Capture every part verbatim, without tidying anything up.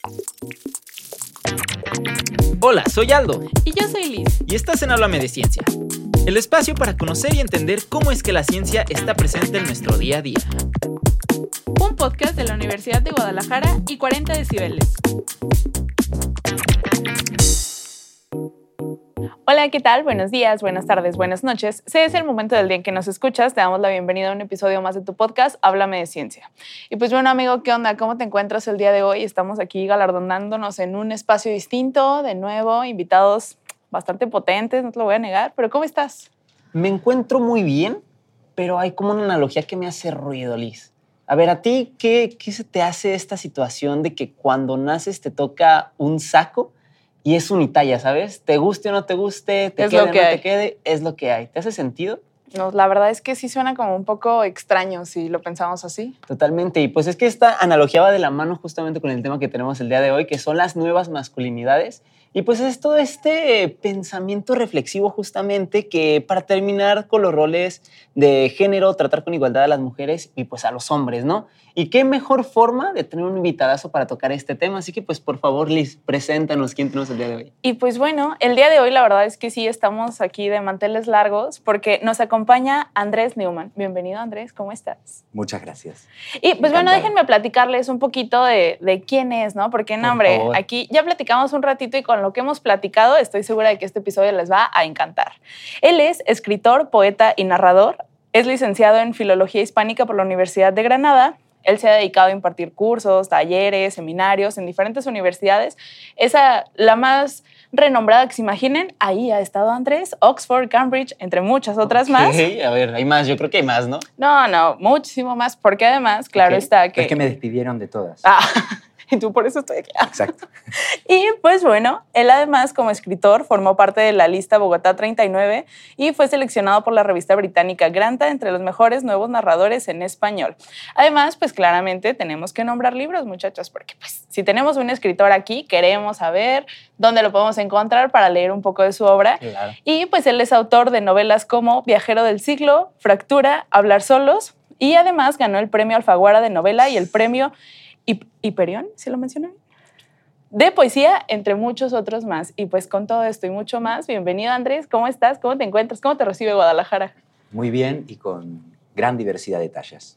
Hola, soy Aldo. Y yo soy Liz. Y estás en Háblame de Ciencia, el espacio para conocer y entender cómo es que la ciencia está presente en nuestro día a día. Un podcast de la Universidad de Guadalajara y cuarenta decibeles. Hola, ¿qué tal? Buenos días, buenas tardes, buenas noches. Si es el momento del día en que nos escuchas, te damos la bienvenida a un episodio más de tu podcast, Háblame de Ciencia. Y pues bueno, amigo, ¿qué onda? ¿Cómo te encuentras el día de hoy? Estamos aquí galardonándonos en un espacio distinto, de nuevo, invitados bastante potentes, no te lo voy a negar, pero ¿cómo estás? Me encuentro muy bien, pero hay como una analogía que me hace ruido, Liz. A ver, ¿a ti qué, qué se te hace esta situación de que cuando naces te toca un saco y es unitalla, ¿sabes? Te guste o no te guste, te Es quede o lo no que hay. te quede, es lo que hay. ¿Te hace sentido? No, la verdad es que sí suena como un poco extraño si lo pensamos así. Totalmente. Y pues es que esta analogía va de la mano justamente con el tema que tenemos el día de hoy, que son las nuevas masculinidades. Y pues es todo este pensamiento reflexivo justamente que para terminar con los roles de género, tratar con igualdad a las mujeres y pues a los hombres, ¿no? Y qué mejor forma de tener un invitadazo para tocar este tema. Así que pues por favor, Liz, preséntanos quién tenemos el día de hoy. Y pues bueno, el día de hoy la verdad es que sí estamos aquí de manteles largos porque nos acompaña Andrés Neumann. Bienvenido, Andrés, ¿cómo estás? Muchas gracias. Y pues Encantado. bueno, déjenme platicarles un poquito de, de quién es, ¿no? Porque, no, Por hombre, favor. aquí ya platicamos un ratito y con lo que hemos platicado estoy segura de que este episodio les va a encantar. Él es escritor, poeta y narrador. Es licenciado en Filología Hispánica por la Universidad de Granada. Él se ha dedicado a impartir cursos, talleres, seminarios en diferentes universidades. Esa, la más renombrada que se imaginen, ahí ha estado Andrés, Oxford, Cambridge, entre muchas otras más. Ok, a ver, hay más, yo creo que hay más, ¿no? No, no, muchísimo más, porque además, claro Ok. está que... Es que me despidieron de todas. Ah, y tú por eso estoy aquí. Exacto. Y pues bueno, él además como escritor formó parte de la lista Bogotá treinta y nueve y fue seleccionado por la revista británica Granta entre los mejores nuevos narradores en español. Además, pues claramente tenemos que nombrar libros, muchachos, porque pues si tenemos un escritor aquí, queremos saber dónde lo podemos encontrar para leer un poco de su obra. Claro. Y pues él es autor de novelas como Viajero del siglo, Fractura, Hablar solos y además ganó el premio Alfaguara de novela y el premio Hip- Hiperión, ¿sí lo mencioné? De poesía, entre muchos otros más. Y pues con todo esto y mucho más, bienvenido Andrés, ¿cómo estás? ¿Cómo te encuentras? ¿Cómo te recibe Guadalajara? Muy bien y con gran diversidad de tallas.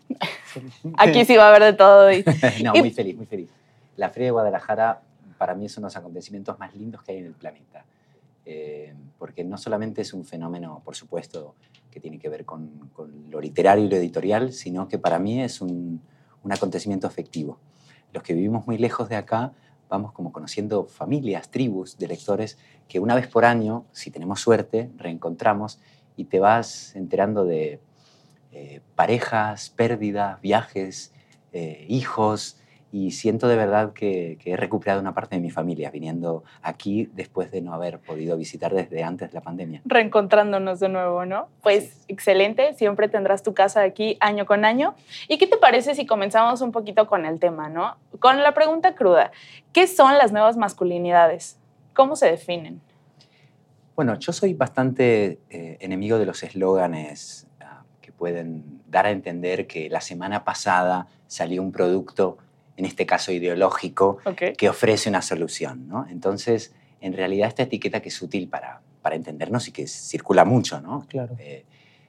Aquí sí va a haber de todo. Y, No, y- muy feliz, muy feliz. La Feria de Guadalajara para mí es uno de los acontecimientos más lindos que hay en el planeta. Eh, porque no solamente es un fenómeno, por supuesto, que tiene que ver con, con lo literario y lo editorial, sino que para mí es un, un acontecimiento afectivo. Los que vivimos muy lejos de acá vamos como conociendo familias, tribus de lectores que una vez por año, si tenemos suerte, reencontramos y te vas enterando de eh, parejas, pérdidas, viajes, eh, hijos, y siento de verdad que, que he recuperado una parte de mi familia viniendo aquí después de no haber podido visitar desde antes de la pandemia. reencontrándonos de nuevo, ¿no? Pues excelente, siempre tendrás tu casa aquí año con año. ¿Y qué te parece si comenzamos un poquito con el tema, ¿no? Con la pregunta cruda, ¿qué son las nuevas masculinidades? ¿Cómo se definen? Bueno, yo soy bastante eh, enemigo de los eslóganes ah, que pueden dar a entender que la semana pasada salió un producto, en este caso ideológico, Ok. que ofrece una solución, ¿no? Entonces, en realidad, esta etiqueta que es útil para, para entendernos y que circula mucho, ¿no? Claro. Eh,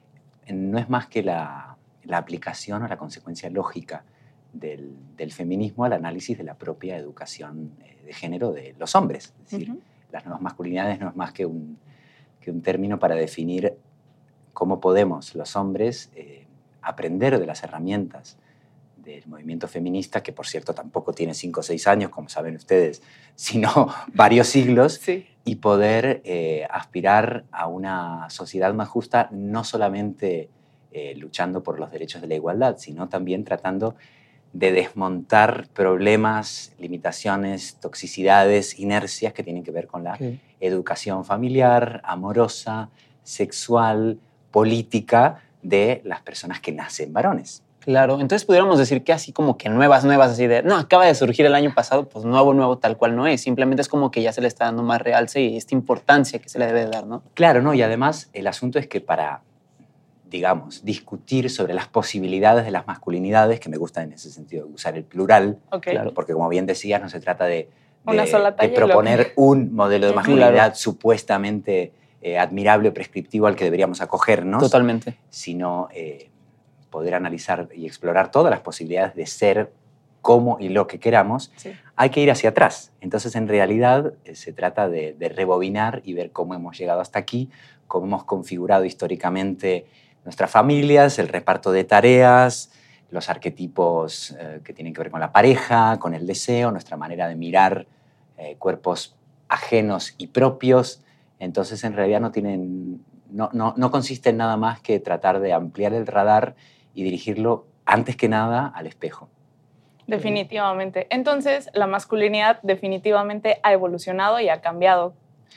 no es más que la, la aplicación o la consecuencia lógica del, del feminismo al análisis de la propia educación eh, de género de los hombres. Es decir, Ujú. las nuevas masculinidades no es más que un, que un término para definir cómo podemos los hombres eh, aprender de las herramientas del movimiento feminista, que por cierto tampoco tiene cinco o seis años, como saben ustedes, sino varios siglos, Sí. y poder eh, aspirar a una sociedad más justa, no solamente eh, luchando por los derechos de la igualdad, sino también tratando de desmontar problemas, limitaciones, toxicidades, inercias que tienen que ver con la Ok. educación familiar, amorosa, sexual, política de las personas que nacen varones. Claro, entonces pudiéramos decir que así como que nuevas, nuevas, así de, no, acaba de surgir el año pasado, pues nuevo, nuevo tal cual no es. Simplemente es como que ya se le está dando más realce y esta importancia que se le debe dar, ¿no? Claro, ¿no? Y además el asunto es que para digamos, discutir sobre las posibilidades de las masculinidades, que me gusta en ese sentido usar el plural, Okay. Claro. porque como bien decías, no se trata de, de, Una sola de talla y proponer lo que- un modelo de Ujú. masculinidad Claro. supuestamente eh, admirable o prescriptivo al que deberíamos acogernos, Totalmente. sino eh, poder analizar y explorar todas las posibilidades de ser como y lo que queramos. Sí. Hay que ir hacia atrás. Entonces, en realidad, eh, se trata de, de rebobinar y ver cómo hemos llegado hasta aquí, cómo hemos configurado históricamente nuestras familias, el reparto de tareas, los arquetipos eh, que tienen que ver con la pareja, con el deseo, nuestra manera de mirar eh, cuerpos ajenos y propios. Entonces, en realidad, no, tienen, no, no, no consiste en nada más que tratar de ampliar el radar y dirigirlo, antes que nada, al espejo. Definitivamente. Entonces, la masculinidad definitivamente ha evolucionado y ha cambiado.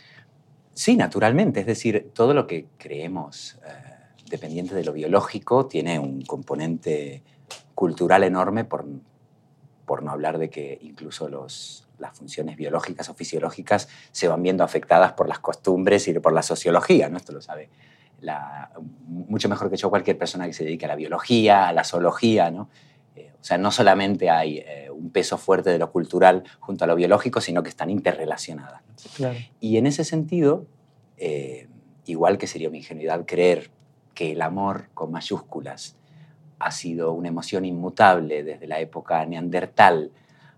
Sí, naturalmente. Es decir, todo lo que creemos eh, dependiente de lo biológico tiene un componente cultural enorme, por, por no hablar de que incluso los, las funciones biológicas o fisiológicas se van viendo afectadas por las costumbres y por la sociología, ¿no? Esto lo sabe la, mucho mejor que yo cualquier persona que se dedique a la biología, a la zoología, ¿no? Eh, o sea, no solamente hay eh, un peso fuerte de lo cultural junto a lo biológico, sino que están interrelacionadas. Claro. Y en ese sentido, eh, igual que sería una ingenuidad creer que el amor con mayúsculas ha sido una emoción inmutable desde la época neandertal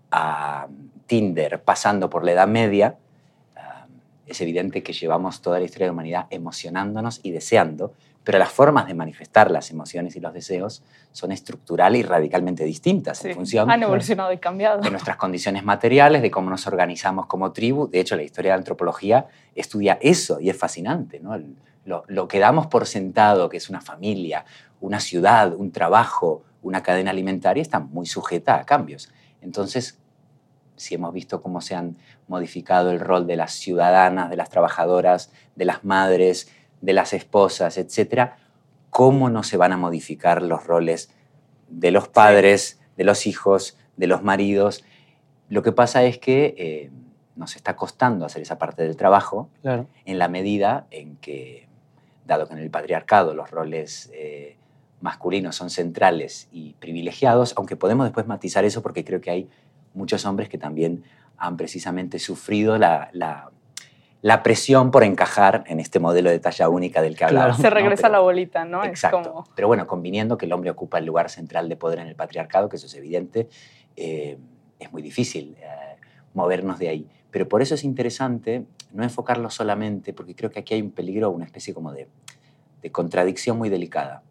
a Tinder, pasando por la Edad Media, uh, es evidente que llevamos toda la historia de la humanidad emocionándonos y deseando, pero las formas de manifestar las emociones y los deseos son estructural y radicalmente distintas Sí. en función Han evolucionado y cambiado. de nuestras condiciones materiales, de cómo nos organizamos como tribu. De hecho, la historia de la antropología estudia eso y es fascinante, ¿no? El, lo, lo que damos por sentado, que es una familia, una ciudad, un trabajo, una cadena alimentaria, está muy sujeta a cambios. Entonces, si hemos visto cómo se han modificado el rol de las ciudadanas, de las trabajadoras, de las madres, de las esposas, etcétera, ¿cómo no se van a modificar los roles de los padres, de los hijos, de los maridos? Lo que pasa es que eh, nos está costando hacer esa parte del trabajo, Claro. en la medida en que, dado que en el patriarcado los roles eh, masculinos son centrales y privilegiados, aunque podemos después matizar eso porque creo que hay muchos hombres que también han precisamente sufrido la, la, la presión por encajar en este modelo de talla única del que hablábamos. Se regresa ¿no? Pero, la bolita, ¿no? Exacto. Es como... Pero bueno, conviniendo que el hombre ocupa el lugar central de poder en el patriarcado, que eso es evidente, eh, es muy difícil eh, movernos de ahí. Pero por eso es interesante no enfocarlo solamente, porque creo que aquí hay un peligro, una especie como de, de contradicción muy delicada.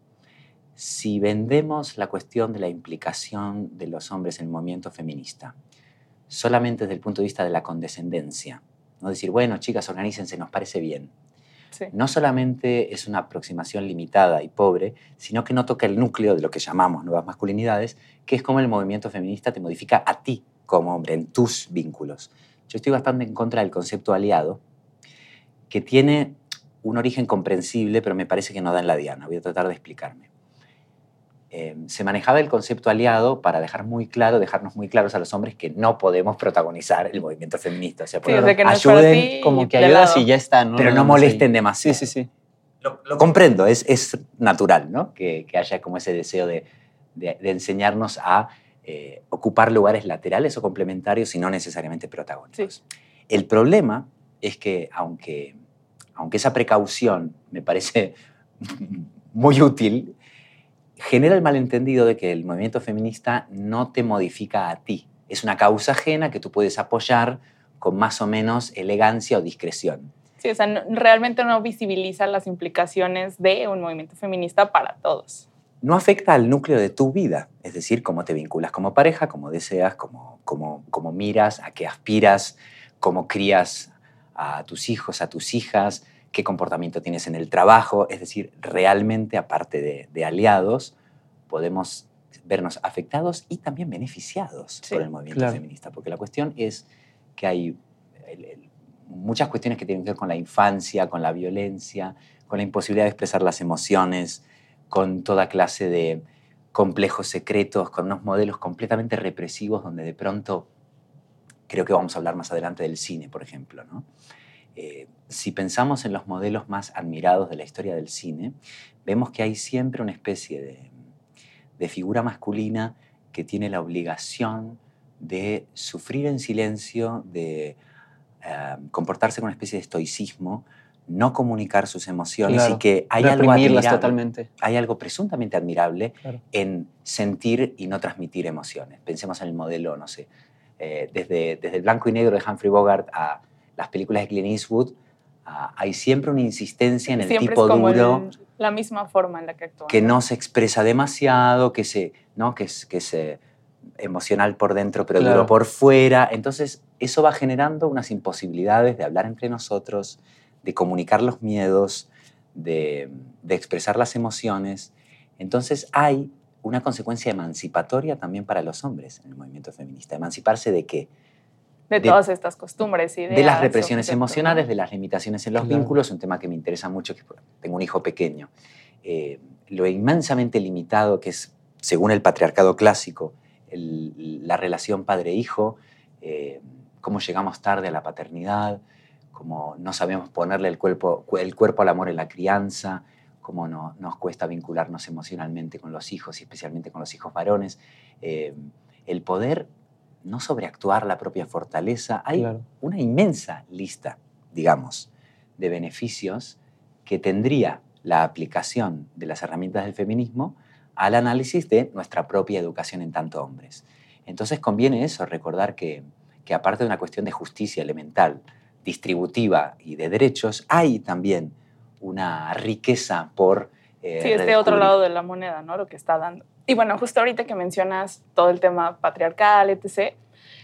Si vendemos la cuestión de la implicación de los hombres en el movimiento feminista solamente desde el punto de vista de la condescendencia, no decir, bueno, chicas, organícense, nos parece bien. Sí. No solamente es una aproximación limitada y pobre, sino que no toca el núcleo de lo que llamamos nuevas masculinidades, que es cómo el movimiento feminista te modifica a ti como hombre, en tus vínculos. Yo estoy bastante en contra del concepto aliado, que tiene un origen comprensible, pero me parece que no da en la diana. Voy a tratar de explicarme. Eh, se manejaba el concepto aliado para dejar muy claro, dejarnos muy claros a los hombres que no podemos protagonizar el movimiento feminista. O sea, Sí, o sea, que no es para ayuden, ti Como que de ayudas lado. y ya está, ¿no? pero no Nada más molesten ahí. demasiado. Sí, sí, sí. Lo, lo comprendo, es, es natural, ¿no? Que, que haya como ese deseo de, de, de enseñarnos a eh, ocupar lugares laterales o complementarios y no necesariamente protagónicos. Sí. El problema es que, aunque, aunque esa precaución me parece muy útil, genera el malentendido de que el movimiento feminista no te modifica a ti. Es una causa ajena que tú puedes apoyar con más o menos elegancia o discreción. Sí, o sea, no, realmente no visibiliza las implicaciones de un movimiento feminista para todos. No afecta al núcleo de tu vida, es decir, cómo te vinculas como pareja, cómo deseas, cómo, cómo, cómo miras, a qué aspiras, cómo crías a tus hijos, a tus hijas, qué comportamiento tienes en el trabajo. Es decir, realmente, aparte de, de aliados, podemos vernos afectados y también beneficiados Sí, por el movimiento claro. feminista, porque la cuestión es que hay el, el, muchas cuestiones que tienen que ver con la infancia, con la violencia, con la imposibilidad de expresar las emociones, con toda clase de complejos secretos, con unos modelos completamente represivos donde de pronto, creo que vamos a hablar más adelante del cine, por ejemplo, ¿no? Eh, si pensamos en los modelos más admirados de la historia del cine, vemos que hay siempre una especie de, de figura masculina que tiene la obligación de sufrir en silencio, de eh, comportarse con una especie de estoicismo, no comunicar sus emociones, Claro, y que hay algo reprimirlas admirable, totalmente. hay algo presuntamente admirable Claro. en sentir y no transmitir emociones. Pensemos en el modelo, no sé, eh, desde, desde el blanco y negro de Humphrey Bogart a las películas de Clint Eastwood, ah, hay siempre una insistencia en el Siempre tipo es como duro, el- la misma forma en la que actúan. que no se expresa demasiado, que, se, ¿no? que, es, que es eh, emocional por dentro pero Claro. duro por fuera. Entonces eso va generando unas imposibilidades de hablar entre nosotros, de comunicar los miedos, de, de expresar las emociones. Entonces hay una consecuencia emancipatoria también para los hombres en el movimiento feminista. ¿Emanciparse de qué? De, de- todas estas costumbres, ideas. De las represiones conceptos, emocionales, ¿no? de las limitaciones en los Claro. vínculos, un tema que me interesa mucho, que tengo un hijo pequeño. Eh, lo inmensamente limitado que es, según el patriarcado clásico, el- la relación padre-hijo, eh, cómo llegamos tarde a la paternidad, cómo no sabemos ponerle el cuerpo, el cuerpo al amor en la crianza, cómo no, nos cuesta vincularnos emocionalmente con los hijos, y especialmente con los hijos varones. Eh, el poder no sobreactuar la propia fortaleza. Hay Claro. una inmensa lista, digamos, de beneficios que tendría la aplicación de las herramientas del feminismo al análisis de nuestra propia educación en tanto hombres. Entonces conviene eso, recordar que, que aparte de una cuestión de justicia elemental, distributiva y de derechos, hay también una riqueza por eh, Sí, este otro redescubrir. lado de la moneda, ¿no? Lo que está dando. Y bueno, justo ahorita que mencionas todo el tema patriarcal, etcétera,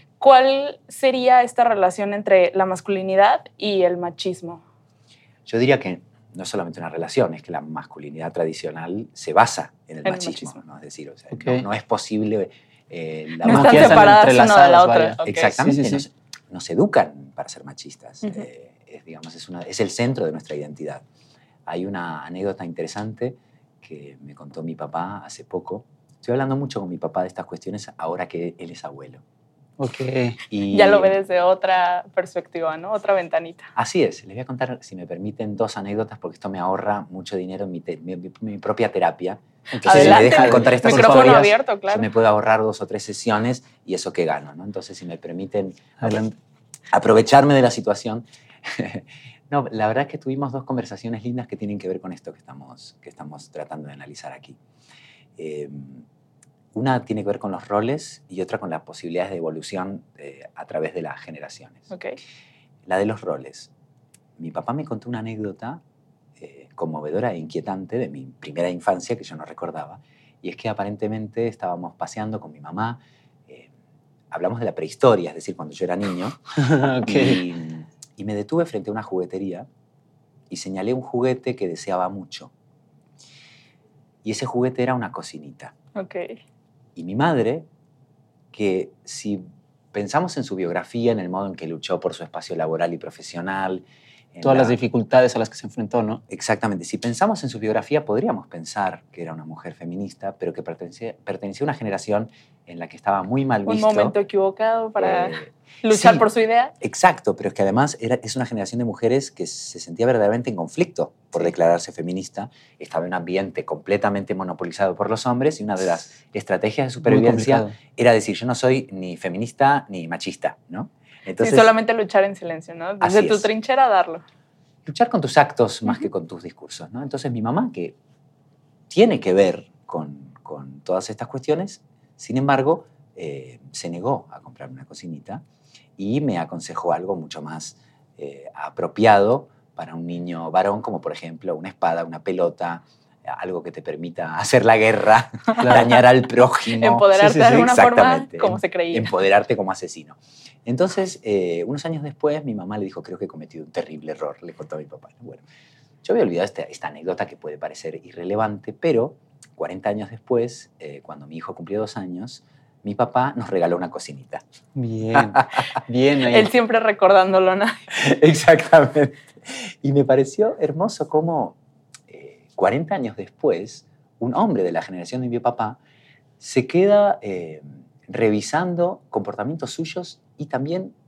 ¿cuál sería esta relación entre la masculinidad y el machismo? Yo diría que no es solamente una relación, es que la masculinidad tradicional se basa en el En el machismo, machismo. ¿no? Es decir, o sea, Ok. no, no es posible eh, la No Como están que ya están separadas una de la entrelazadas, otra. vaya. Ok. Exactamente, Sí, sí, sí. Nos, nos educan para ser machistas. Ujú. Eh, es, digamos, es, una, es el centro de nuestra identidad. Hay una anécdota interesante que me contó mi papá hace poco. Estoy hablando mucho con mi papá de estas cuestiones ahora que él es abuelo. Ok. Y Ya lo ve desde otra perspectiva, ¿no? Otra ventanita. Así es. Les voy a contar, si me permiten, dos anécdotas porque esto me ahorra mucho dinero en mi, te- mi, mi- mi propia terapia. Entonces, si me Adelante, dejan contar estas micrófono historias, abierto, yo claro. me puedo ahorrar dos o tres sesiones y eso que gano, ¿no? Entonces, si me permiten Adelante. aprovecharme de la situación. No, la verdad es que tuvimos dos conversaciones lindas que tienen que ver con esto que estamos, que estamos tratando de analizar aquí. Eh, una tiene que ver con los roles y otra con las posibilidades de evolución eh, a través de las generaciones. Ok. La de los roles. Mi papá me contó una anécdota eh, conmovedora e inquietante de mi primera infancia que yo no recordaba, y es que aparentemente estábamos paseando con mi mamá, eh, hablamos de la prehistoria, es decir, cuando yo era niño, Ok. y, y me detuve frente a una juguetería y señalé un juguete que deseaba mucho. Y ese juguete era una cocinita. Ok. Y mi madre, que si pensamos en su biografía, en el modo en que luchó por su espacio laboral y profesional, en Todas la- las dificultades a las que se enfrentó, ¿no? Exactamente. Si pensamos en su biografía, podríamos pensar que era una mujer feminista, pero que pertenecía, pertenecía a una generación en la que estaba muy mal Un visto. momento equivocado para eh, luchar sí. por su idea. Exacto, pero es que además era, es una generación de mujeres que se sentía verdaderamente en conflicto por Sí. declararse feminista. Estaba en un ambiente completamente monopolizado por los hombres y una de las estrategias de Muy supervivencia complicado. era decir, yo no soy ni feminista ni machista, ¿no? Entonces, sí, solamente luchar en silencio, ¿no? Desde Así tu es. trinchera darlo. luchar con tus actos más Ujú. que con tus discursos, ¿no? Entonces mi mamá, que tiene que ver con, con todas estas cuestiones, sin embargo, eh, se negó a comprar una cocinita y me aconsejó algo mucho más eh, apropiado para un niño varón, como por ejemplo una espada, una pelota, algo que te permita hacer la guerra, dañar al prójimo. Empoderarte sí, sí, de sí, alguna forma exactamente, como em- se creía. Empoderarte como asesino. Entonces, eh, unos años después, mi mamá le dijo, creo que he cometido un terrible error, le contó a mi papá. Bueno, yo había olvidado esta, esta anécdota que puede parecer irrelevante, pero cuarenta años después, eh, cuando mi hijo cumplió dos años, mi papá nos regaló una cocinita. Bien. Bien ahí. Él siempre recordándolo, ¿no? Exactamente. Y me pareció hermoso cómo eh, cuarenta años después, un hombre de la generación de mi papá se queda eh, revisando comportamientos suyos y también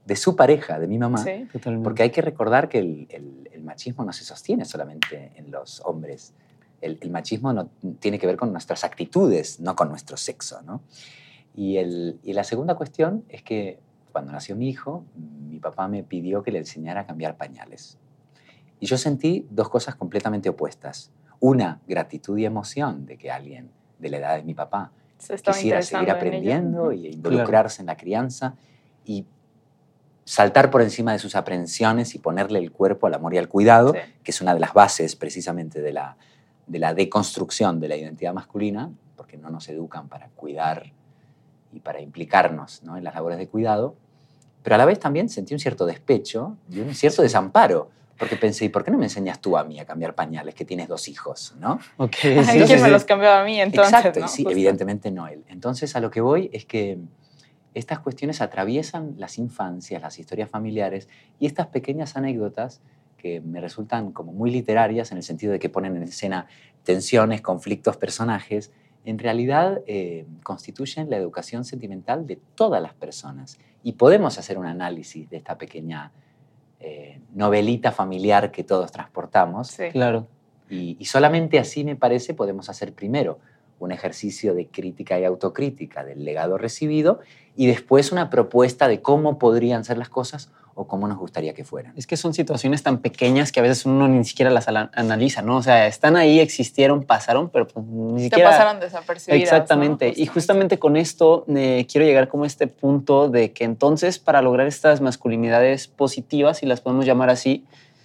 de su pareja, de mi mamá, Sí. Totalmente. porque hay que recordar que el, el- el machismo no se sostiene solamente en los hombres. El, el machismo no, tiene que ver con nuestras actitudes, no con nuestro sexo, ¿no? Y, el, y la segunda cuestión es que cuando nació mi hijo, mi papá me pidió que le enseñara a cambiar pañales. Y yo sentí dos cosas completamente opuestas. Una, gratitud y emoción de que alguien de la edad de mi papá Se estaba quisiera seguir interesando en ello. aprendiendo Ujú. y involucrarse en la crianza y saltar por encima de sus aprensiones y ponerle el cuerpo al amor y al cuidado, Sí. que es una de las bases precisamente de la, de la deconstrucción de la identidad masculina, porque no nos educan para cuidar y para implicarnos, ¿no?, en las labores de cuidado, pero a la vez también sentí un cierto despecho y un cierto desamparo, porque pensé, ¿y por qué no me enseñas tú a mí a cambiar pañales, que tienes dos hijos, ¿no? Ok, Ay, sí, ¿quién sí, me sí. los cambiaba a mí entonces? Exacto, ¿no? y sí, Justo. evidentemente no él. Entonces a lo que voy es que estas cuestiones atraviesan las infancias, las historias familiares y estas pequeñas anécdotas que me resultan como muy literarias en el sentido de que ponen en escena tensiones, conflictos, personajes, en realidad eh, constituyen la educación sentimental de todas las personas. Y podemos hacer un análisis de esta pequeña eh, novelita familiar que todos transportamos. Sí. Claro. Y, y solamente así, me parece, podemos hacer primero un ejercicio de crítica y autocrítica del legado recibido y después una propuesta de cómo podrían ser las cosas o cómo nos gustaría que fueran. Es que son situaciones tan pequeñas que a veces uno ni siquiera las ala- analiza, ¿no? O sea, están ahí, existieron, pasaron, pero pues ni Te siquiera... pasaron desapercibidas. Exactamente. ¿no? Y justamente con esto eh, quiero llegar como a este punto de que entonces para lograr estas masculinidades positivas, si las podemos llamar así,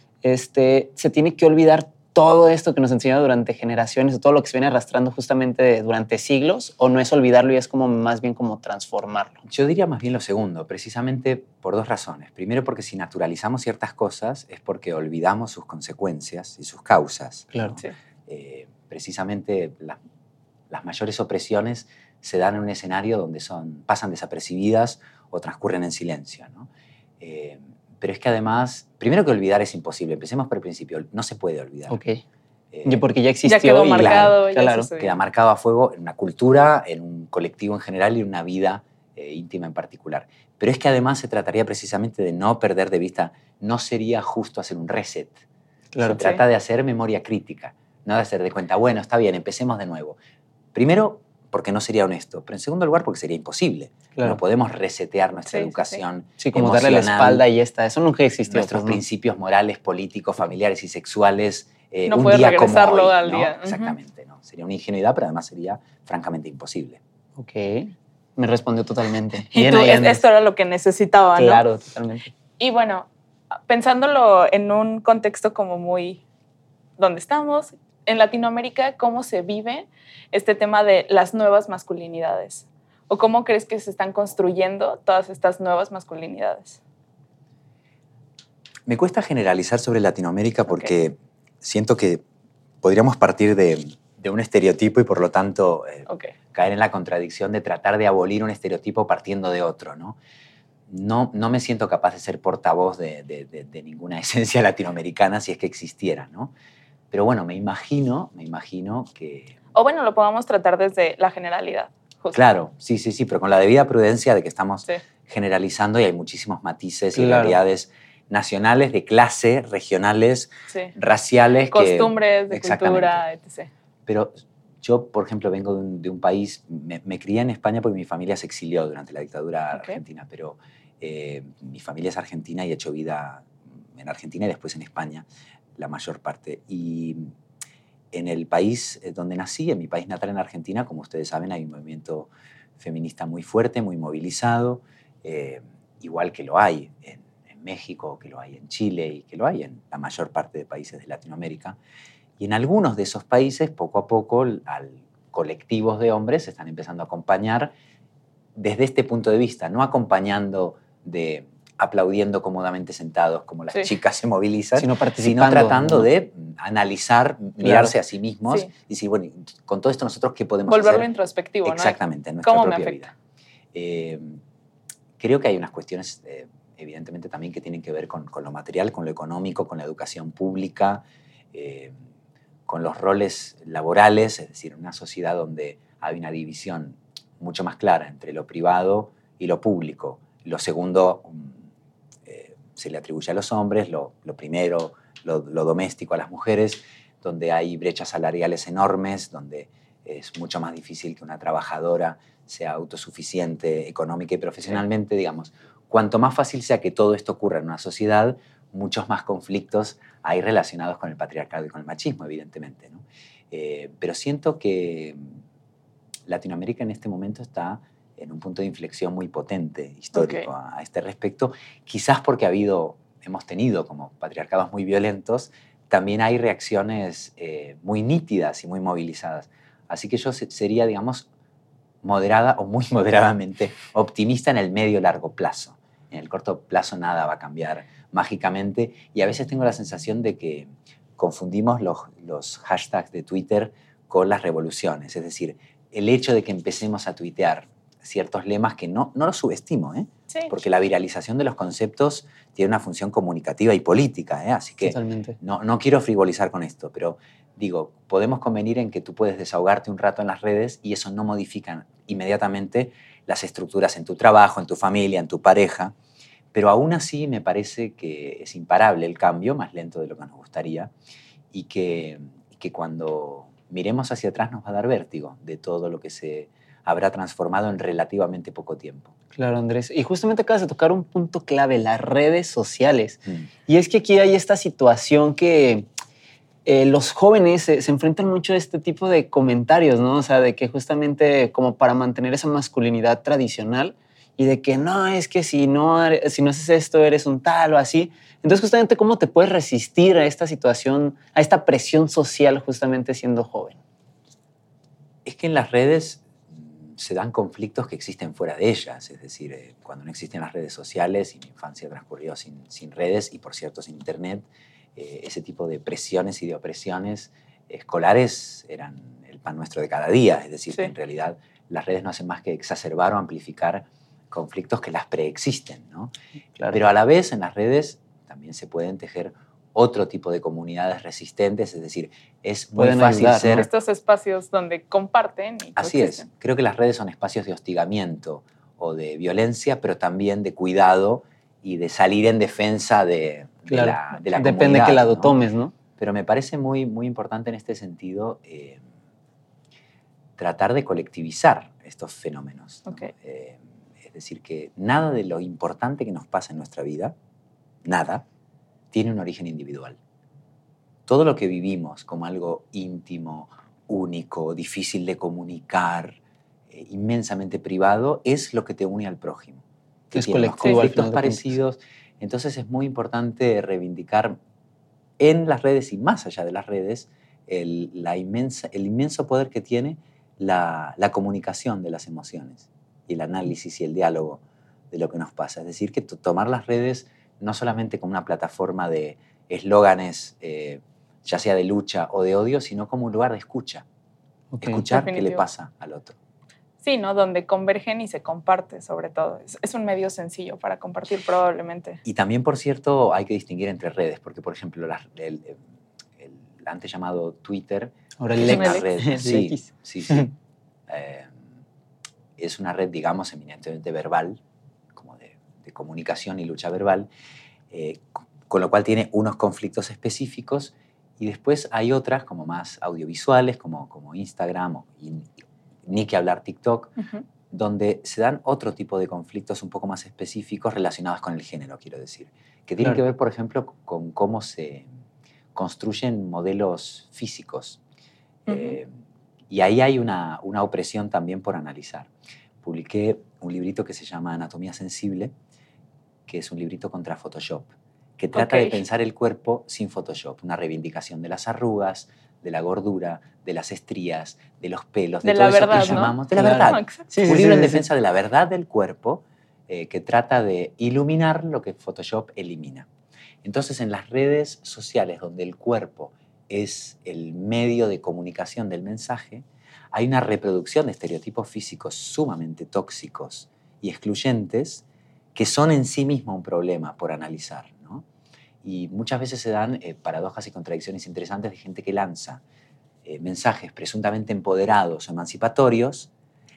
este, se tiene que olvidar todo esto que nos enseña durante generaciones, todo lo que se viene arrastrando justamente durante siglos, o no es olvidarlo y es como más bien como transformarlo. Yo diría más bien lo segundo, precisamente por dos razones. Primero, porque si naturalizamos ciertas cosas es porque olvidamos sus consecuencias y sus causas. Claro. ¿no? Sí. Eh, precisamente la- las mayores opresiones se dan en un escenario donde son, pasan desapercibidas o transcurren en silencio, ¿no? Eh, pero es que además, primero que olvidar es imposible. Empecemos por el principio. No se puede olvidar. Ok. Eh, Y porque ya existió. Ya quedó y, marcado, ya claro. sucedió. queda marcado a fuego en una cultura, en un colectivo en general y en una vida eh, íntima en particular. Pero es que además se trataría precisamente de no perder de vista, no sería justo hacer un reset. Claro. Se trata Sí. de hacer memoria crítica, no de hacer de cuenta, bueno, está bien, empecemos de nuevo. Primero, porque no sería honesto, pero en segundo lugar, porque sería imposible. Claro. No podemos resetear nuestra Sí, sí, sí. educación Sí, como darle la emocional, espalda y ya está. Eso nunca existió. nuestros pues, ¿no? principios morales, políticos, familiares y sexuales eh, No un puedes día como regresarlo hoy, al ¿no? día. Ujú. Exactamente, ¿no? Sería una ingenuidad, pero además sería francamente imposible. Ok. Me respondió totalmente. Y Bien tú, ahí es- andas. esto era lo que necesitaba, ¿no? Claro, totalmente. Y bueno, pensándolo en un contexto como muy donde estamos, en Latinoamérica, ¿cómo se vive este tema de las nuevas masculinidades? ¿O cómo crees que se están construyendo todas estas nuevas masculinidades? Me cuesta generalizar sobre Latinoamérica porque siento que podríamos partir de, de un estereotipo y por lo tanto eh, Ok. caer en la contradicción de tratar de abolir un estereotipo partiendo de otro, ¿no? No, no me siento capaz de ser portavoz de, de, de, de ninguna esencia latinoamericana si es que existiera, ¿no? Pero bueno, me imagino, me imagino que... O bueno, lo podamos tratar desde la generalidad. Justo. Claro, sí, sí, sí, pero con la debida prudencia de que estamos Sí. generalizando y hay muchísimos matices y Claro. realidades nacionales, de clase, regionales, Sí. raciales. Costumbres, de Exactamente. cultura, etcétera. Pero yo, por ejemplo, vengo de un, de un país, me, me crié en España porque mi familia se exilió durante la dictadura Ok. argentina, pero eh, mi familia es argentina y he hecho vida en Argentina y después en España, la mayor parte. Y en el país donde nací, en mi país natal en Argentina, como ustedes saben, hay un movimiento feminista muy fuerte, muy movilizado, eh, igual que lo hay en, en México, que lo hay en Chile y que lo hay en la mayor parte de países de Latinoamérica. Y en algunos de esos países, poco a poco, al colectivos de hombres se están empezando a acompañar desde este punto de vista, no acompañando de aplaudiendo cómodamente sentados como las Sí. chicas se movilizan, Sino sino participando. tratando ¿no? de analizar, mirarse a sí mismos Sí. y decir, bueno, con todo esto nosotros qué podemos Volverlo hacer introspectivo, ¿no? exactamente en nuestra ¿Cómo me propia afecta? vida. Eh, creo que hay unas cuestiones, eh, evidentemente, también que tienen que ver con, con lo material, con lo económico, con la educación pública, eh, con los roles laborales, es decir, una sociedad donde hay una división mucho más clara entre lo privado y lo público. Lo segundo, se le atribuye a los hombres, lo, lo primero, lo, lo doméstico a las mujeres, donde hay brechas salariales enormes, donde es mucho más difícil que una trabajadora sea autosuficiente económica y profesionalmente, digamos. Cuanto más fácil sea que todo esto ocurra en una sociedad, muchos más conflictos hay relacionados con el patriarcado y con el machismo, evidentemente, ¿no? Eh, pero siento que Latinoamérica en este momento está en un punto de inflexión muy potente, histórico, Okay. a, a este respecto. Quizás porque ha habido, hemos tenido como patriarcados muy violentos, también hay reacciones eh, muy nítidas y muy movilizadas. Así que yo se, sería, digamos, moderada o muy moderadamente optimista en el medio-largo plazo. En el corto plazo nada va a cambiar mágicamente y a veces tengo la sensación de que confundimos los, los hashtags de Twitter con las revoluciones. Es decir, el hecho de que empecemos a tuitear ciertos lemas que no, no los subestimo, ¿eh? Sí. Porque la viralización de los conceptos tiene una función comunicativa y política, ¿eh? Así que Totalmente. no, no quiero frivolizar con esto, pero digo, podemos convenir en que tú puedes desahogarte un rato en las redes y eso no modifica inmediatamente las estructuras en tu trabajo, en tu familia, en tu pareja, pero aún así me parece que es imparable el cambio, más lento de lo que nos gustaría, y que, y que cuando miremos hacia atrás nos va a dar vértigo de todo lo que se habrá transformado en relativamente poco tiempo. Claro, Andrés. Y justamente acabas de tocar un punto clave, las redes sociales. Mm. Y es que aquí hay esta situación que eh, los jóvenes se, se enfrentan mucho a este tipo de comentarios, ¿no? O sea, de que justamente como para mantener esa masculinidad tradicional y de que no, es que si no, si no haces esto eres un tal o así. Entonces, justamente, ¿cómo te puedes resistir a esta situación, a esta presión social justamente siendo joven? Es que en las redes se dan conflictos que existen fuera de ellas, es decir, eh, cuando no existen las redes sociales y mi infancia transcurrió sin, sin redes y por cierto sin internet, eh, ese tipo de presiones y de opresiones escolares eran el pan nuestro de cada día, es decir, Sí. que en realidad las redes no hacen más que exacerbar o amplificar conflictos que las preexisten, ¿no? Claro. Pero a la vez en las redes también se pueden tejer otro tipo de comunidades resistentes, es decir, es muy Pueden fácil ayudar, ¿no? ser... Estos espacios donde comparten y Así es. coexisten. Creo que las redes son espacios de hostigamiento o de violencia, pero también de cuidado y de salir en defensa de, de Claro. la, de la Depende comunidad, de qué lado ¿no? tomes, ¿no? Pero me parece muy, muy importante en este sentido eh, tratar de colectivizar estos fenómenos, ¿no? Ok. Eh, es decir, que nada de lo importante que nos pasa en nuestra vida, nada, tiene un origen individual. Todo lo que vivimos como algo íntimo, único, difícil de comunicar, eh, inmensamente privado, es lo que te une al prójimo. Que Es tiene unos colectivo al conflictos final de cuentas. parecidos. Entonces es muy importante reivindicar en las redes y más allá de las redes el, la inmensa, el inmenso poder que tiene la, la comunicación de las emociones y el análisis y el diálogo de lo que nos pasa. Es decir, que t- tomar las redes no solamente como una plataforma de eslóganes, eh, ya sea de lucha o de odio, sino como un lugar de escucha. Ok. Escuchar qué le Definitivo. pasa al otro. Sí, ¿no? Donde convergen y se comparte, sobre todo. Es, es un medio sencillo para compartir, probablemente. Y también, por cierto, hay que distinguir entre redes, porque, por ejemplo, la- el, el- el antes llamado Twitter Ahora es el una X. red, El sí, X. sí, sí. Eh, es una red, digamos, eminentemente verbal, como de, de comunicación y lucha verbal, eh, con lo cual tiene unos conflictos específicos y después hay otras como más audiovisuales, como, como Instagram o, y, ni que hablar TikTok, Ujú. donde se dan otro tipo de conflictos un poco más específicos relacionados con el género, quiero decir, que tienen Claro. que ver, por ejemplo, con cómo se construyen modelos físicos. Ujú. Eh, y ahí hay una, una opresión también por analizar. Publiqué un librito que se llama Anatomía Sensible, que es un librito contra Photoshop, que trata Ok. de pensar el cuerpo sin Photoshop, una reivindicación de las arrugas, de la gordura, de las estrías, de los pelos, de, De todo la eso verdad, que ¿no? llamamos de la Claro. verdad. No, exacto. Sí, sí, Un sí, libro en sí, sí. defensa de la verdad del cuerpo, eh, que trata de iluminar lo que Photoshop elimina. Entonces, en las redes sociales, donde el cuerpo es el medio de comunicación del mensaje, hay una reproducción de estereotipos físicos sumamente tóxicos y excluyentes que son en sí mismos un problema por analizar, ¿no? Y muchas veces se dan eh, paradojas y contradicciones interesantes de gente que lanza eh, mensajes presuntamente empoderados o emancipatorios,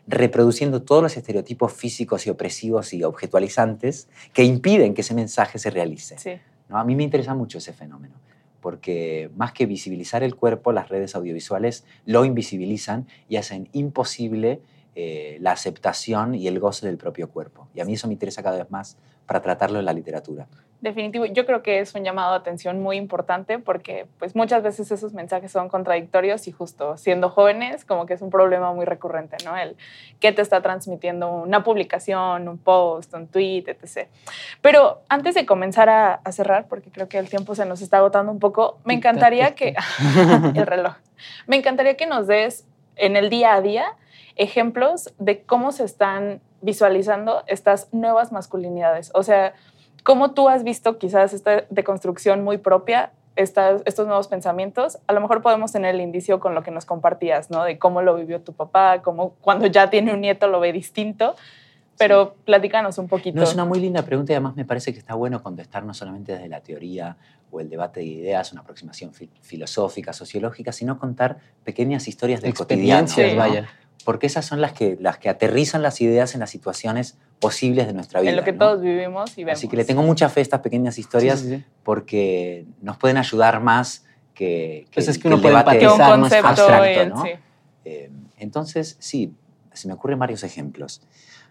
reproduciendo todos los estereotipos físicos y opresivos y objetualizantes que impiden que ese mensaje se realice. Sí. ¿No? A mí me interesa mucho ese fenómeno, porque más que visibilizar el cuerpo, las redes audiovisuales lo invisibilizan y hacen imposible eh, la aceptación y el goce del propio cuerpo. Y a mí eso me interesa cada vez más para tratarlo en la literatura. Definitivo, yo creo que es un llamado de atención muy importante porque pues, muchas veces esos mensajes son contradictorios y justo siendo jóvenes como que es un problema muy recurrente, ¿no? El qué te está transmitiendo una publicación, un post, un tweet, etcétera. Pero antes de comenzar a, a cerrar, porque creo que el tiempo se nos está agotando un poco, me encantaría que... el reloj. Me encantaría que nos des en el día a día ejemplos de cómo se están visualizando estas nuevas masculinidades. O sea, ¿cómo tú has visto quizás esta deconstrucción muy propia, estas, estos nuevos pensamientos? A lo mejor podemos tener el indicio con lo que nos compartías, ¿no? De cómo lo vivió tu papá, cómo cuando ya tiene un nieto lo ve distinto, pero sí. Platícanos un poquito. No, es una muy linda pregunta y además me parece que está bueno contestar no solamente desde la teoría o el debate de ideas, una aproximación fi- filosófica, sociológica, sino contar pequeñas historias del cotidiano, sí. ¿no? Vaya. Porque esas son las que, las que aterrizan las ideas en las situaciones posibles de nuestra vida. En lo que ¿no? todos vivimos y vemos. Así que le tengo mucha fe a estas pequeñas historias sí, sí, sí. porque nos pueden ayudar más que, que, pues es que, que uno el puede debate empatizar un más concepto fácil. abstracto. el, ¿no? sí. Eh, entonces, sí, se me ocurren varios ejemplos.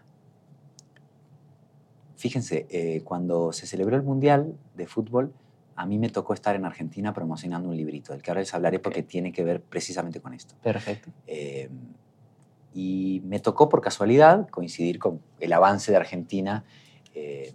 Fíjense, eh, cuando se celebró el Mundial de Fútbol, a mí me tocó estar en Argentina promocionando un librito, del que ahora les hablaré porque tiene que ver precisamente con esto. Perfecto. Eh, y me tocó por casualidad coincidir con el avance de Argentina eh,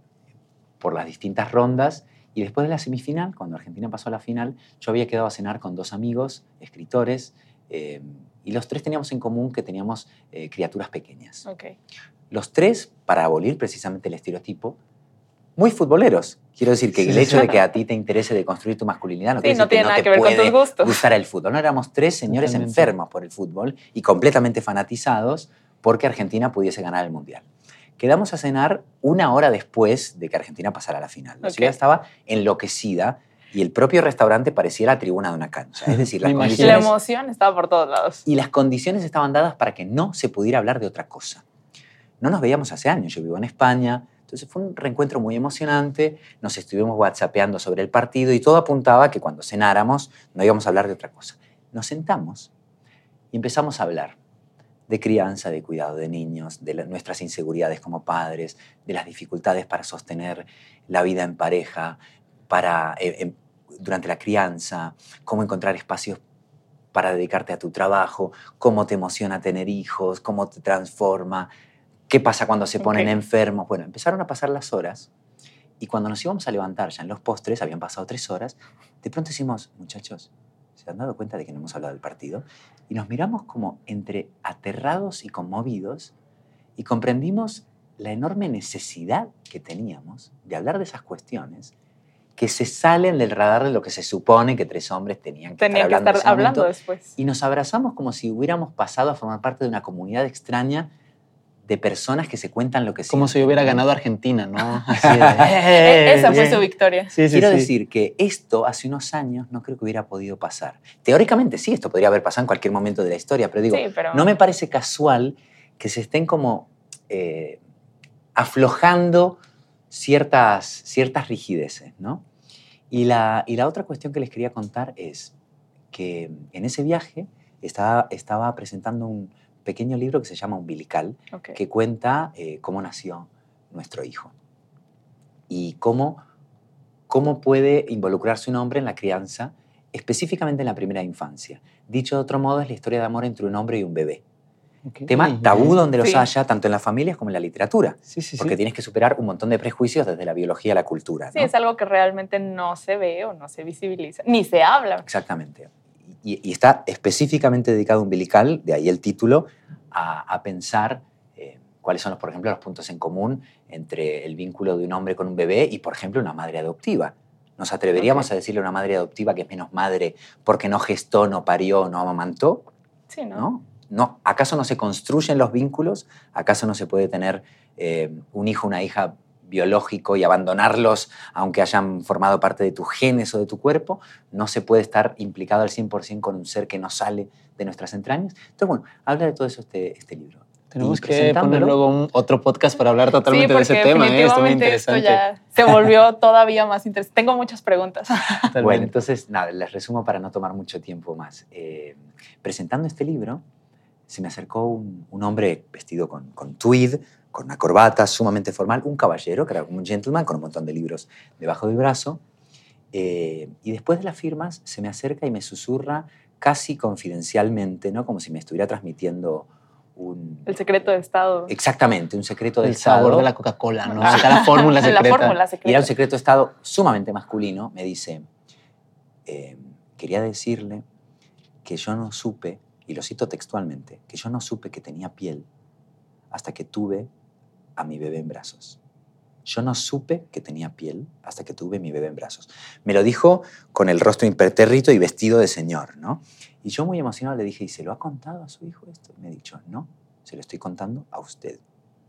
por las distintas rondas. Y después de la semifinal, cuando Argentina pasó a la final, yo había quedado a cenar con dos amigos, escritores, eh, y los tres teníamos en común que teníamos eh, criaturas pequeñas. Okay. Los tres, para abolir precisamente el estereotipo, muy futboleros. Quiero decir que Sí, el hecho sí. de que a ti te interese de construir tu masculinidad no Sí, quiere no decir tiene que no nada te que ver con puede tus gustos. gustar el fútbol. No éramos tres señores Totalmente. enfermos por el fútbol y completamente fanatizados porque Argentina pudiese ganar el Mundial. Quedamos a cenar una hora después de que Argentina pasara a la final. La Okay. ciudad estaba enloquecida y el propio restaurante parecía la tribuna de una cancha. Es decir, las Me imagino. La condiciones, emoción estaba por todos lados. y las condiciones estaban dadas para que no se pudiera hablar de otra cosa. No nos veíamos hace años, yo vivo en España, entonces fue un reencuentro muy emocionante, nos estuvimos whatsappeando sobre el partido y todo apuntaba a que cuando cenáramos no íbamos a hablar de otra cosa. Nos sentamos y empezamos a hablar de crianza, de cuidado de niños, de la, nuestras inseguridades como padres, de las dificultades para sostener la vida en pareja, para, eh, eh, durante la crianza, cómo encontrar espacios para dedicarte a tu trabajo, cómo te emociona tener hijos, cómo te transforma, qué pasa cuando se ponen Okay. enfermos. Bueno, empezaron a pasar las horas y cuando nos íbamos a levantar ya en los postres, habían pasado tres horas, de pronto decimos, muchachos, ¿se han dado cuenta de que no hemos hablado del partido? Y nos miramos como entre aterrados y conmovidos y comprendimos la enorme necesidad que teníamos de hablar de esas cuestiones que se salen del radar de lo que se supone que tres hombres tenían que Tenían estar que hablando, en estar ese hablando momento. después. Y nos abrazamos como si hubiéramos pasado a formar parte de una comunidad extraña de personas que se cuentan lo que Como sienten. si hubiera ganado Argentina, ¿no? Así E- Esa fue bien. su victoria. Sí, sí, Quiero sí. decir que esto hace unos años no creo que hubiera podido pasar. Teóricamente sí, esto podría haber pasado en cualquier momento de la historia, pero digo, Sí, pero... no me parece casual que se estén como eh, aflojando ciertas, ciertas rigideces, ¿no? Y la, y la otra cuestión que les quería contar es que en ese viaje estaba, estaba presentando un pequeño libro que se llama Umbilical, Okay. que cuenta eh, cómo nació nuestro hijo y cómo, cómo puede involucrarse un hombre en la crianza, específicamente en la primera infancia. Dicho de otro modo, es la historia de amor entre un hombre y un bebé. Okay. Tema tabú donde los Sí. haya, tanto en las familias como en la literatura, Sí, sí, porque sí. tienes que superar un montón de prejuicios desde la biología a la cultura. Sí, ¿no? es algo que realmente no se ve o no se visibiliza, ni se habla. Exactamente. Y, y está específicamente dedicado a Umbilical, de ahí el título, a, a pensar eh, cuáles son, los, por ejemplo, los puntos en común entre el vínculo de un hombre con un bebé y, por ejemplo, una madre adoptiva. ¿Nos atreveríamos Okay. a decirle a una madre adoptiva que es menos madre porque no gestó, no parió, no amamantó? Sí, ¿no? ¿No? ¿No? ¿Acaso no se construyen los vínculos? ¿Acaso no se puede tener eh, un hijo, una hija biológico y abandonarlos aunque hayan formado parte de tus genes o de tu cuerpo? ¿No se puede estar implicado al cien por ciento con un ser que no sale de nuestras entrañas? Entonces, bueno, habla de todo eso este, este libro. Tenemos Y que presentándolo. poner luego un, otro podcast para hablar totalmente Sí, de ese porque tema. ¿eh? Está muy definitivamente esto interesante. ya se volvió todavía más interesante. Tengo muchas preguntas. Totalmente. Bueno, entonces, nada, les resumo para no tomar mucho tiempo más. Eh, presentando este libro, se me acercó un, un hombre vestido con, con tweed, con una corbata sumamente formal, un caballero, que era como un gentleman, con un montón de libros debajo del brazo. Eh, y después de las firmas, se me acerca y me susurra casi confidencialmente, ¿no? Como si me estuviera transmitiendo un... El secreto de Estado. Exactamente, un secreto de El Estado. sabor de la Coca-Cola, ¿no? Ah. Está la fórmula La secreta. fórmula secreta. Y era un secreto de Estado sumamente masculino. Me dice, eh, quería decirle que yo no supe, y lo cito textualmente, que yo no supe que tenía piel hasta que tuve a mi bebé en brazos. Yo no supe que tenía piel hasta que tuve mi bebé en brazos. Me lo dijo con el rostro impertérrito y vestido de señor, ¿no? Y yo muy emocionado le dije, ¿y se lo ha contado a su hijo esto? Y me ha dicho, no, se lo estoy contando a usted.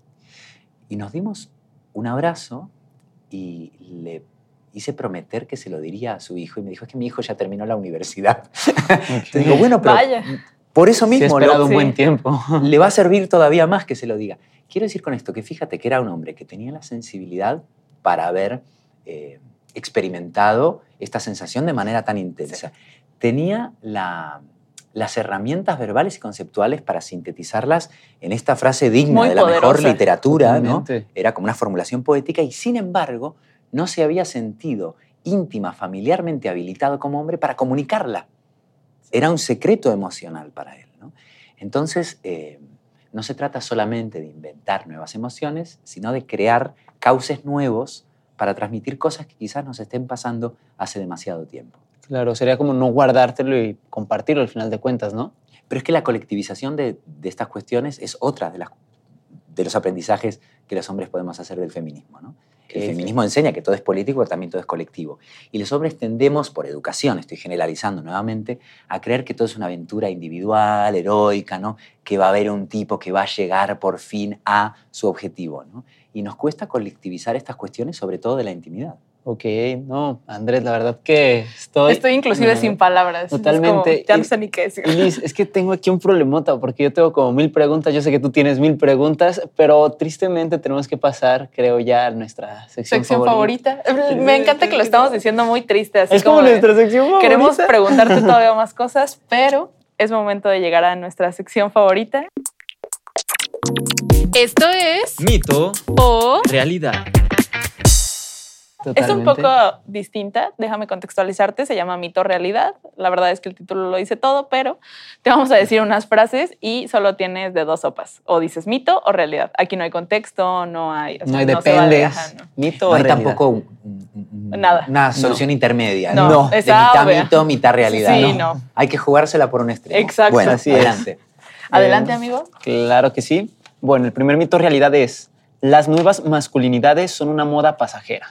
Y nos dimos un abrazo y le hice prometer que se lo diría a su hijo. Y me dijo, es que mi hijo ya terminó la universidad. Te digo, bueno, pero Vaya. por eso Sí, he mismo esperado lo- un Sí. buen tiempo. le va a servir todavía más que se lo diga. Quiero decir con esto que fíjate que era un hombre que tenía la sensibilidad para haber eh, experimentado esta sensación de manera tan intensa. Tenía la, las herramientas verbales y conceptuales para sintetizarlas en esta frase digna Muy de la mejor poderosa. literatura, ¿no? Totalmente. Era como una formulación poética y sin embargo no se había sentido íntima, familiarmente habilitado como hombre para comunicarla. Era un secreto emocional para él, ¿no? Entonces, eh, no se trata solamente de inventar nuevas emociones, sino de crear cauces nuevos para transmitir cosas que quizás nos estén pasando hace demasiado tiempo. Claro, sería como no guardártelo y compartirlo al final de cuentas, ¿no? Pero es que la colectivización de, de estas cuestiones es otra de, las, de los aprendizajes que los hombres podemos hacer del feminismo, ¿no? El Sí, feminismo enseña que todo es político, pero también todo es colectivo. Y los hombres tendemos, por educación, estoy generalizando nuevamente, a creer que todo es una aventura individual, heroica, ¿no? Que va a haber un tipo que va a llegar por fin a su objetivo, ¿no? Y nos cuesta colectivizar estas cuestiones, sobre todo de la intimidad. Ok, no, Andrés, la verdad que estoy... Estoy inclusive no, sin palabras. Totalmente. Es como, ya no Y- sé ni qué decir. Y Liz, es que tengo aquí un problemota porque yo tengo como mil preguntas. Yo sé que tú tienes mil preguntas, pero tristemente tenemos que pasar, creo, ya a nuestra sección, Sección favorita. Me encanta que lo estamos diciendo muy triste. Así Es como de, nuestra sección favorita. queremos preguntarte todavía más cosas, pero es momento de llegar a nuestra sección favorita. Esto es Mito o realidad. es un Totalmente. poco distinta, déjame contextualizarte, se llama Mito Realidad. La verdad es que el título lo dice todo, pero te vamos a decir unas frases y solo tienes de dos sopas. O dices mito o realidad. Aquí no hay contexto, no hay... o sea, No hay se depende. vale, ajá, no. Mito No o hay realidad. tampoco un- un- un- Nada. una solución intermedia. No, ¿no? es De A o mitad B. mito, mitad realidad. Sí, ¿no? no. Hay que jugársela por un extremo. Exacto. Bueno, Así es. adelante. Adelante, Eh, amigo. Claro que sí. Bueno, el primer mito realidad es: las nuevas masculinidades son una moda pasajera.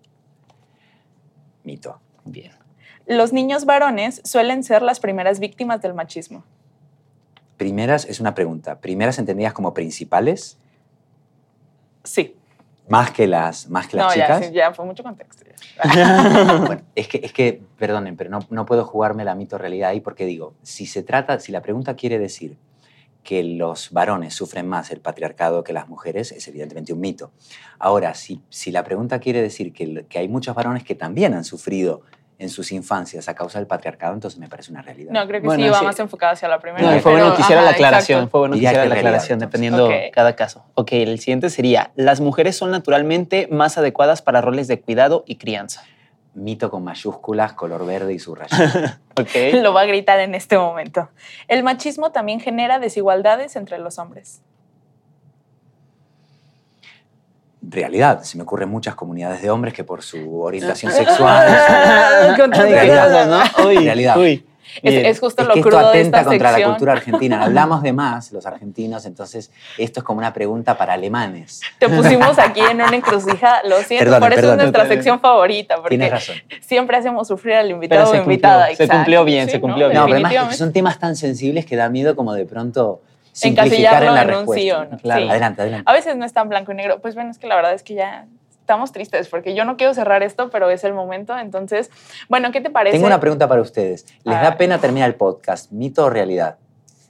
Mito. Bien. Los niños varones suelen ser las primeras víctimas del machismo. Primeras es una pregunta. ¿Primeras entendidas como principales? Sí. Más que las, más que las No, ya, chicas. sí, ya fue mucho contexto. Bueno, es que, es que, perdonen, pero no, no puedo jugarme la mito realidad ahí porque digo, si se trata, si la pregunta quiere decir que los varones sufren más el patriarcado que las mujeres, es evidentemente un mito. Ahora, si, si la pregunta quiere decir que, que hay muchos varones que también han sufrido en sus infancias a causa del patriarcado, entonces me parece una realidad. No, creo que Bueno, sí va sí. más enfocada hacia la primera. No, y fue pero- bueno que hiciera ajá, la aclaración. exacto. Fue bueno que Diría hiciera que la realidad, aclaración, entonces. dependiendo Ok. cada caso. Ok, el siguiente sería: las mujeres son naturalmente más adecuadas para roles de cuidado y crianza. Mito con mayúsculas, color verde y subrayado. Ok. Lo va a gritar en este momento. El machismo también genera desigualdades entre los hombres. Realidad. Se me ocurren muchas comunidades de hombres que por su orientación sexual... Con tus Ay, qué realidad. cosas, ¿no? Uy, Realidad. uy. Es, Bien. es justo Es lo que esto crudo de atenta esta contra la sección. cultura argentina. Hablamos de más los argentinos, entonces esto es como una pregunta para alemanes. Te pusimos aquí en una encrucijada. Lo siento, Perdone, por eso perdone. es nuestra sección favorita, porque Tienes razón. siempre hacemos sufrir al Pero invitado o se invitada. cumplió, se exacto. cumplió bien, se cumplió bien. No, pero además definitivamente. son temas tan sensibles que da miedo como de pronto simplificar Encasillarlo en la en un respuesta. sí o no. Claro. Sí. Adelante, adelante. A veces no es tan blanco y negro. Pues bueno, es que la verdad es que ya estamos tristes porque yo no quiero cerrar esto, pero es el momento. Entonces, bueno, ¿qué te parece? Tengo una pregunta para ustedes. ¿Les A da ver. pena terminar el podcast? ¿Mito o realidad?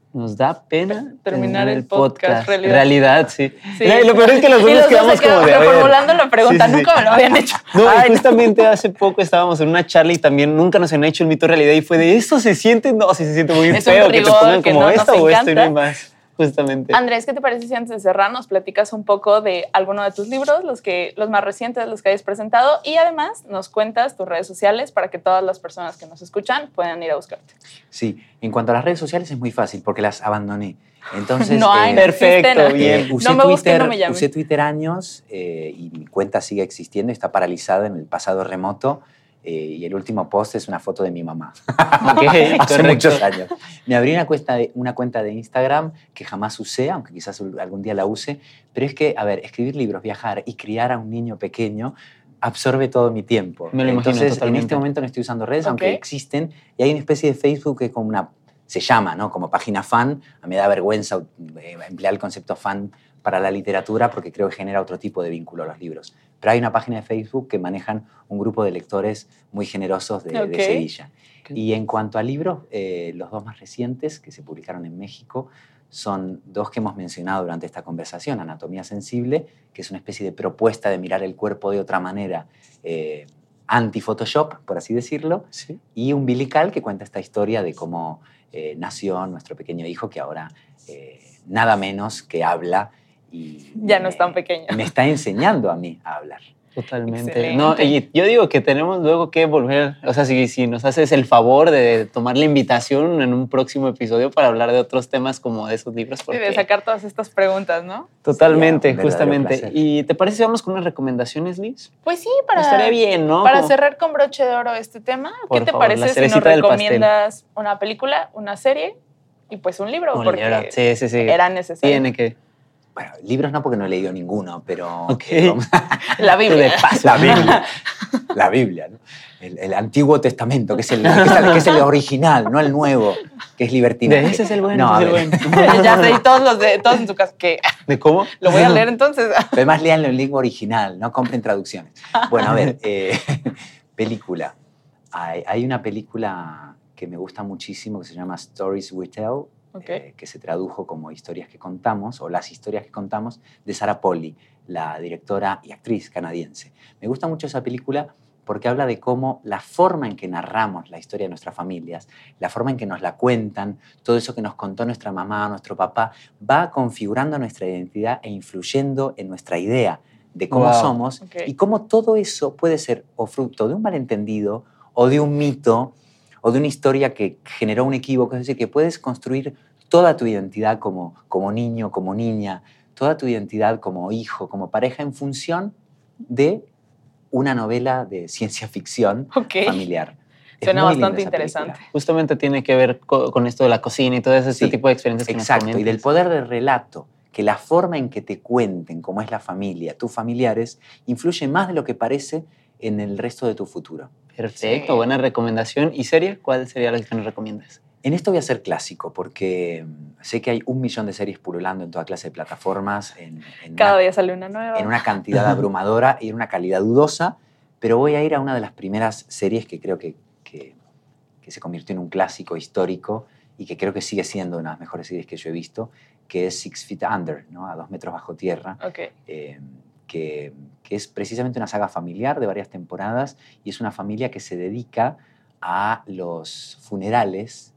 Nos da pena terminar el podcast, realidad. Realidad, sí. Sí. Lo peor es que los dos Y nos los dos quedamos se quedan como de, a ver. reformulando la pregunta, Sí, sí, nunca sí. me lo habían hecho. No, y Ay, no. justamente hace poco estábamos en una charla y también nunca nos han hecho el mito realidad y fue de esto se siente, no, sí se siente muy Es un feo que te rigor pongan que como no nos esto o esto y no hay encanta. más. Justamente. Andrés, ¿qué te parece si antes de cerrar nos platicas un poco de alguno de tus libros, los, que, los más recientes, los que hayas presentado, y además nos cuentas tus redes sociales para que todas las personas que nos escuchan puedan ir a buscarte? Sí, en cuanto a las redes sociales es muy fácil porque las abandoné. Entonces, No hay, eh, no perfecto, existen. bien. Eh, usé, No me busquen, Twitter, no me llamen. usé Twitter años eh, y mi cuenta sigue existiendo, está paralizada en el pasado remoto eh, y el último post es una foto de mi mamá. Ok, Hace correcto. muchos años. Me abrí una cuenta, de, una cuenta de Instagram que jamás usé, aunque quizás algún día la use, pero es que, a ver, escribir libros, viajar y criar a un niño pequeño absorbe todo mi tiempo. Me lo imagino Entonces, totalmente. en este momento no estoy usando redes, Ok. aunque existen, y hay una especie de Facebook que es como una, se llama, ¿no? Como página fan. A mí me da vergüenza eh, emplear el concepto fan para la literatura porque creo que genera otro tipo de vínculo a los libros. Pero hay una página de Facebook que manejan un grupo de lectores muy generosos de, Ok. de Sevilla. Ok. Y en cuanto a libros, eh, los dos más recientes que se publicaron en México son dos que hemos mencionado durante esta conversación. Anatomía Sensible, que es una especie de propuesta de mirar el cuerpo de otra manera, eh, anti-Photoshop, por así decirlo, Sí. y Umbilical, que cuenta esta historia de cómo eh, nació nuestro pequeño hijo, que ahora eh, nada menos que habla y Ya no me- es tan pequeño. me está enseñando a mí a hablar. Totalmente. Excelente. No, y yo digo que tenemos luego que volver, o sea, si, si nos haces el favor de tomar la invitación en un próximo episodio para hablar de otros temas como de esos libros. Y Porque de sacar todas estas preguntas, ¿no? totalmente, Sería un verdadero justamente. placer. ¿Y te parece si vamos con unas recomendaciones, Liz? Pues sí, para, Estaría bien, ¿no? para Como- cerrar con broche de oro este tema, Por ¿qué te favor, la parece si nos cerecita del pastel. recomiendas una película, una serie y pues un libro? Un porque libro. Sí, sí, sí. era necesario. Tiene que. Bueno, libros no porque no he leído ninguno, pero... Ok. eh, vamos- La Biblia. De paso. La Biblia. La Biblia, ¿no? El, el Antiguo Testamento, que es, el, que, es el, que es el original, no el nuevo, que es libertinaje. De ese es el bueno, No, ese a es el ver. bueno. Ya sé, y todos los de todos en su casa, que ¿De cómo? lo voy a leer entonces. Pero además léanlo en lengua original, no compren traducciones. Bueno, a ver, eh, película. Hay, hay una película que me gusta muchísimo que se llama Stories We Tell, Ok. eh, que se tradujo como Historias que contamos, o Las historias que contamos, de Sarah Polley, la directora y actriz canadiense. Me gusta mucho esa película porque habla de cómo la forma en que narramos la historia de nuestras familias, la forma en que nos la cuentan, todo eso que nos contó nuestra mamá, nuestro papá, va configurando nuestra identidad e influyendo en nuestra idea de cómo Wow. somos Ok. y cómo todo eso puede ser o fruto de un malentendido o de un mito o de una historia que generó un equívoco. Es decir, que puedes construir toda tu identidad como, como niño, como niña, toda tu identidad como hijo, como pareja en función de una novela de ciencia ficción Ok. familiar. Es Suena muy linda bastante esa película. interesante. Justamente tiene que ver co- con esto de la cocina y todo ese Sí, tipo de experiencias que Exacto, nos y del comentas. poder del relato, que la forma en que te cuenten cómo es la familia, tus familiares, influye más de lo que parece en el resto de tu futuro. Perfecto, Sí. buena recomendación. ¿Y serie? ¿Cuál sería la que nos recomiendas? En esto voy a ser clásico, porque mm, sé que hay un millón de series pululando en toda clase de plataformas, en, en Cada una, día sale una nueva. en una cantidad abrumadora y en una calidad dudosa, pero voy a ir a una de las primeras series que creo que, que, que se convirtió en un clásico histórico y que creo que sigue siendo una de las mejores series que yo he visto, que es Six Feet Under, ¿no? A dos metros bajo tierra, Ok. eh, que, que es precisamente una saga familiar de varias temporadas y es una familia que se dedica a los funerales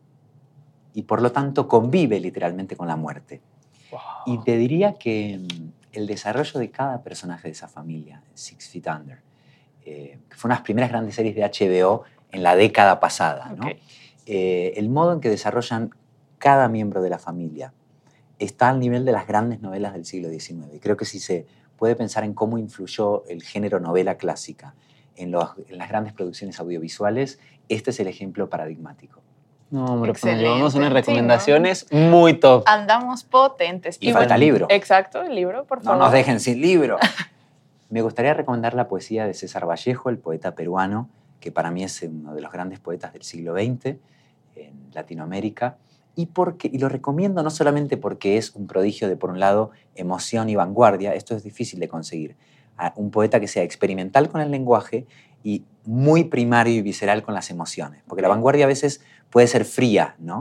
y por lo tanto convive literalmente con la muerte. Y te diría que mm, el desarrollo de cada personaje de esa familia, Six Feet Under, eh, que fue una de las primeras grandes series de H B O en la década pasada, ¿no? Ok. Eh, el modo en que desarrollan cada miembro de la familia está al nivel de las grandes novelas del siglo diecinueve. Y creo que si se puede pensar en cómo influyó el género novela clásica en, los, en las grandes producciones audiovisuales, este es el ejemplo paradigmático. No, hombre, pues nos Excelente. llevamos unas Sí, recomendaciones muy top. Andamos potentes. Y falta bueno, libro. Exacto, el libro, por No favor. nos dejen sin libro. Me gustaría recomendar la poesía de César Vallejo, el poeta peruano, que para mí es uno de los grandes poetas del siglo veinte en Latinoamérica. Y, porque, y lo recomiendo no solamente porque es un prodigio de, por un lado, emoción y vanguardia, esto es difícil de conseguir, a un poeta que sea experimental con el lenguaje y muy primario y visceral con las emociones, porque la vanguardia a veces puede ser fría, ¿no?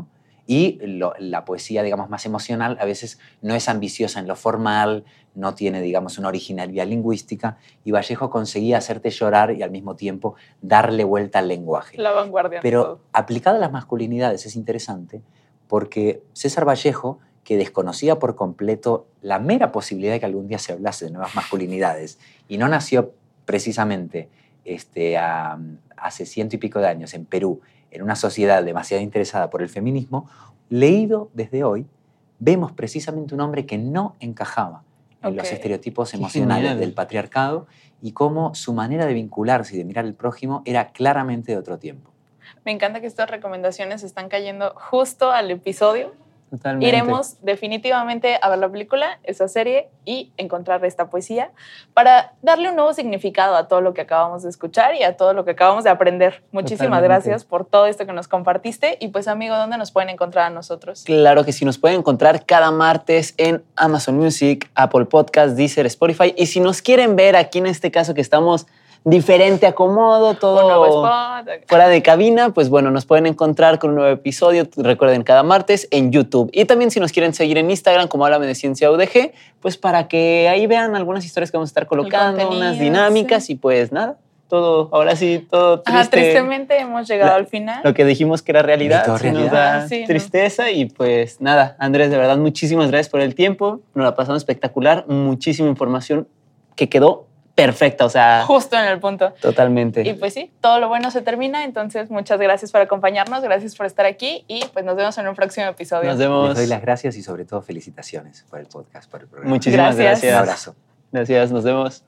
Y lo, la poesía, digamos, más emocional a veces no es ambiciosa en lo formal, no tiene, digamos, una originalidad lingüística, y Vallejo conseguía hacerte llorar y al mismo tiempo darle vuelta al lenguaje. La vanguardia. Pero todo. aplicado a las masculinidades es interesante porque César Vallejo, que desconocía por completo la mera posibilidad de que algún día se hablase de nuevas masculinidades, y no nació precisamente este, a, hace ciento y pico de años en Perú, en una sociedad demasiado interesada por el feminismo, leído desde hoy, vemos precisamente un hombre que no encajaba en Ok. los estereotipos Qué emocionales genial. del patriarcado y cómo su manera de vincularse y de mirar al prójimo era claramente de otro tiempo. Me encanta que estas recomendaciones están cayendo justo al episodio. Totalmente. Iremos definitivamente a ver la película, esa serie, y encontrar esta poesía para darle un nuevo significado a todo lo que acabamos de escuchar y a todo lo que acabamos de aprender. Muchísimas Totalmente. gracias por todo esto que nos compartiste. Y pues, amigo, ¿dónde nos pueden encontrar a nosotros? Claro que sí, nos pueden encontrar cada martes en Amazon Music, Apple Podcasts, Deezer, Spotify. Y si nos quieren ver aquí en este caso que estamos diferente acomodo, todo Un nuevo spot. fuera de cabina, pues bueno, nos pueden encontrar con un nuevo episodio, recuerden, cada martes en YouTube. Y también si nos quieren seguir en Instagram como Háblame de Ciencia U D G, pues para que ahí vean algunas historias que vamos a estar colocando, contenido, unas dinámicas sí. y pues nada, todo, ahora sí, todo triste. Ajá, tristemente hemos llegado La- al final. Lo que dijimos que era realidad, Mito, sí nos realidad. da Ah, sí, no. tristeza y pues nada, Andrés, de verdad, muchísimas gracias por el tiempo, nos la pasamos espectacular, muchísima información que quedó perfecta, o sea, Justo en el punto. totalmente. Y pues sí, todo lo bueno se termina. Entonces, muchas gracias por acompañarnos, gracias por estar aquí y pues nos vemos en un próximo episodio. Nos vemos. Les doy las gracias y sobre todo felicitaciones por el podcast, por el programa. Muchísimas Gracias. gracias. Un abrazo. Gracias, nos vemos.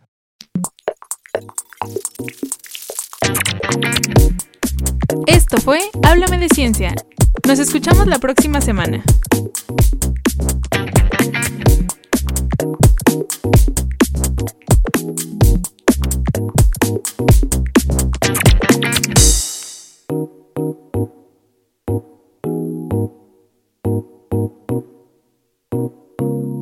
Esto fue Háblame de Ciencia. Nos escuchamos la próxima semana.